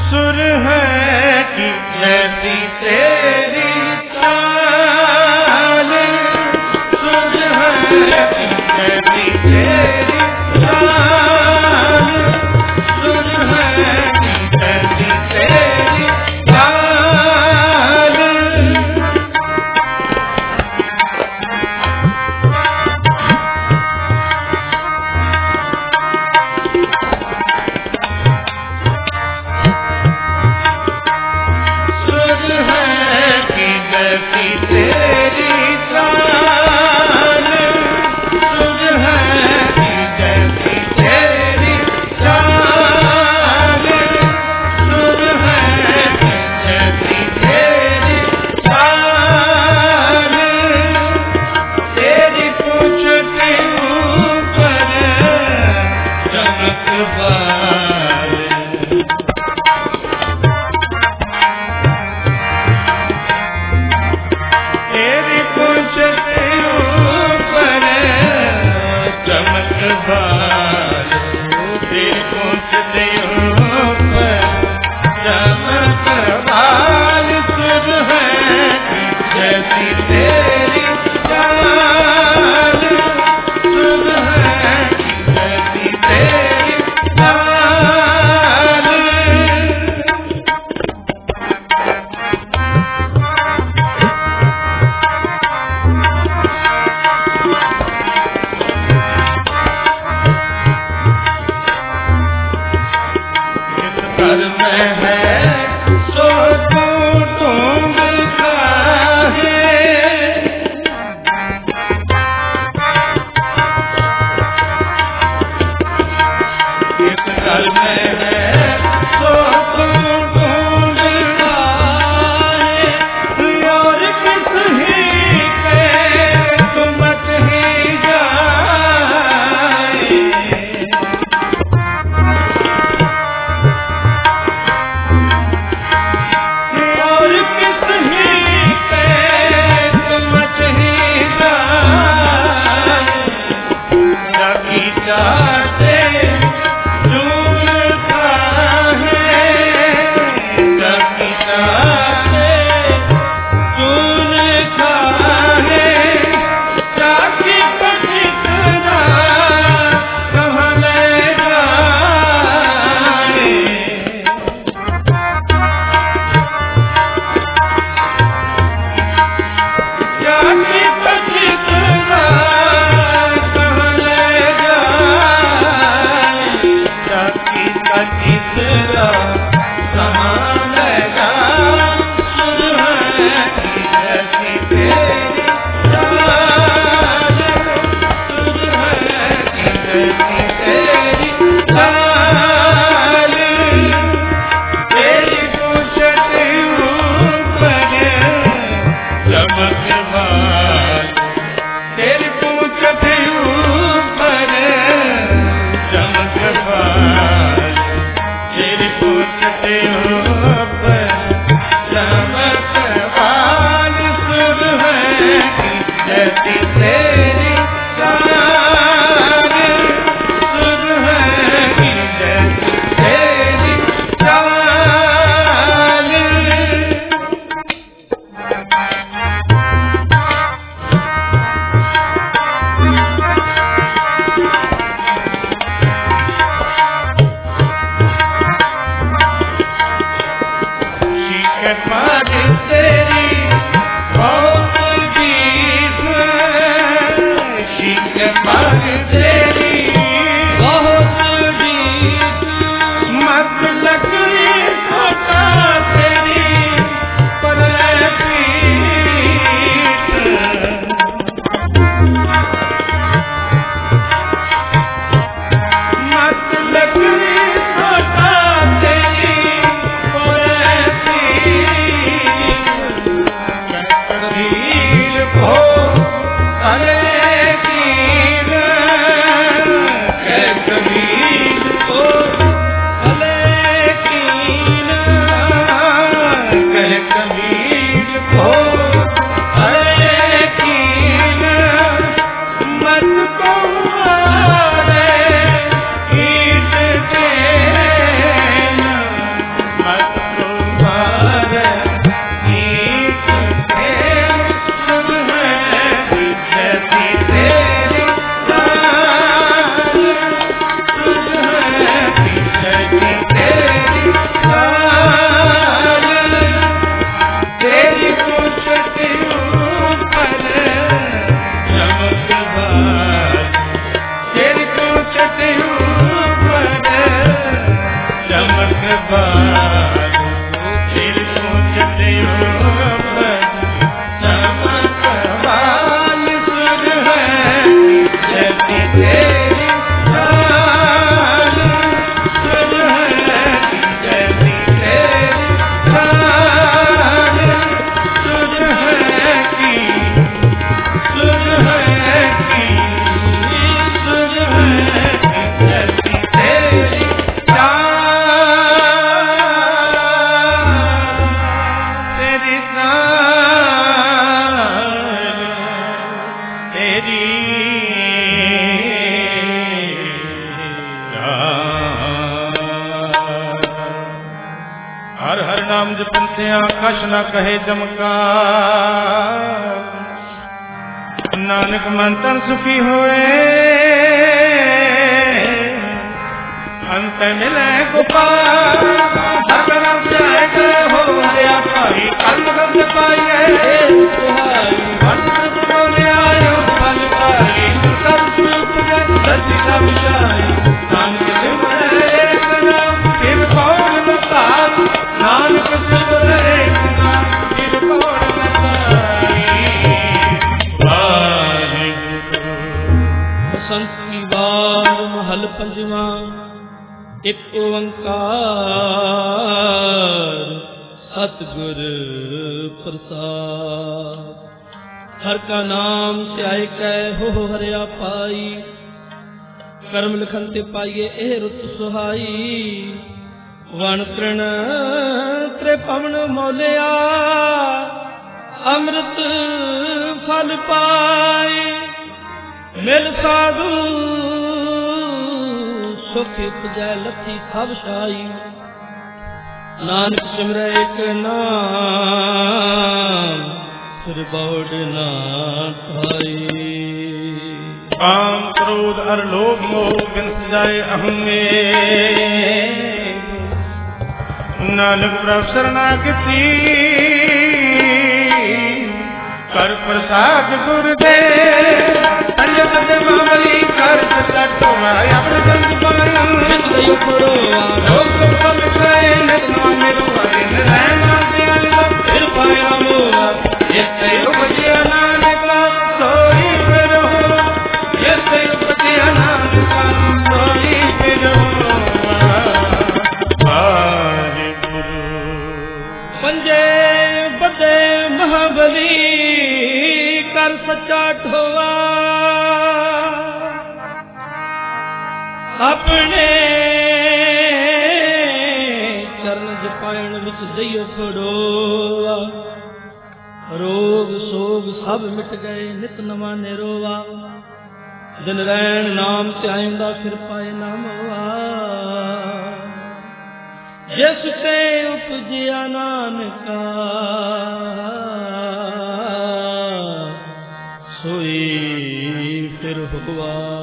सुर है कि कैसी तेरी चाल, सुर है कि कैसी तेरी चाल, सुर है कि कैसी तेरी चाल। सुर है कि कैसी तेरी चाल, सुर है कि कैसी तेरी चाल, सुर है कि कैसी तेरी चाल। तेरी पूंछ के ऊपर चमक बाल, तेरी पूंछ के ऊपर चमक बाल, तेरी पूंछ के ऊपर चमक बाल। सुर है कि कैसी तेरी चाल, सुर है कि कैसी तेरी चाल। इस घर में है सो तू ढूंढता है, इस घर में है सो तू ढूंढता है, और किस ही पे तुमक ही जाए। कछ न कहे चमकार नानक मन तन सुखी होए अंत मिले गोपाल हरकरम जाए हो हरिया पाई कर्म पाइए बोले आयो फल पाई सब सुख सच्ची का विचार नानक सिमरे एक नाम फिर कौन मुक्तार नानक सिमरे महल पंजवा एक ओंकार सतगुर प्रसाद हर का नाम त्याय कै हो हरिया पाई कर्म लिखन ते पाइए ए रुत सुहाई वण तृण त्रिपवन मौलिया अमृत फल पाए मिल साधु सुख उपजै लथी थव शाई नानक सिमरै एक नाम फिर बौड़ ना पाई काम क्रोध अर लोभ मोह बिन जाए अहम में नानक प्रभु शरणागति कर प्रसाद गुरुदेव संयत मामली कर सटोरा अपने संग पायन नित्य करो लोक फल खाए नित्य मेरो आइन रहना दयाल फिर पाया मोरा ये उपजय नानक सोई फिर हो ये उपजय नानक सोई फिर हो वाहे गुरु पंजे बदे महाबली कर सच्चा ठोआ अपने चरण जपायण विच दइयो फड़ोआ रोग सोग सब मिट गए नित नवा निरोवा दिन रैन नाम त्याइंदा फिर पाए नामवा जिस ते उपजिया नानका सोई फिर हुआ